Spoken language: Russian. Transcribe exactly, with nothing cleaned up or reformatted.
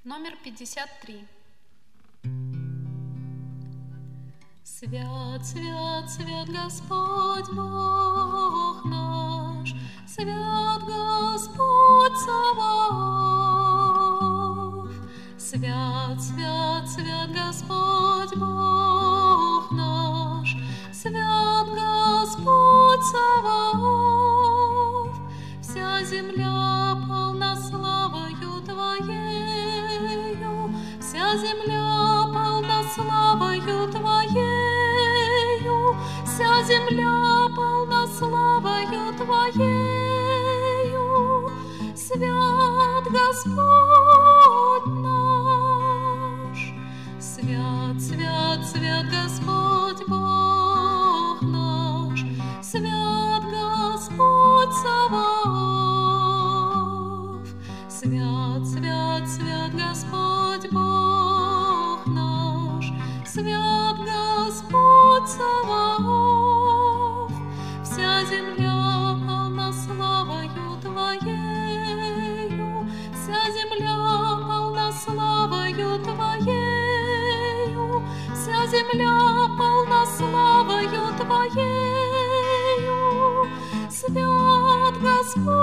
Номер пятьдесят три. Свят, свят, свят Господь Бог наш, свят Господь Саваоф. Свят, свят, свят Господь Бог наш, свят Господь Саваоф. Вся земля полна славою Твоею, вся земля полна славою Твоею, вся земля полна славою Твоею. Свят Господь наш, свят, свят, свят Господь Бог наш, свят Господь Саваоф. Свят, свят, свят Господь Бог наш, свят Господь Саваоф. Вся земля полна славою Твоею, вся земля полна славою Твоею, вся земля полна славою Твоею. Свят Господь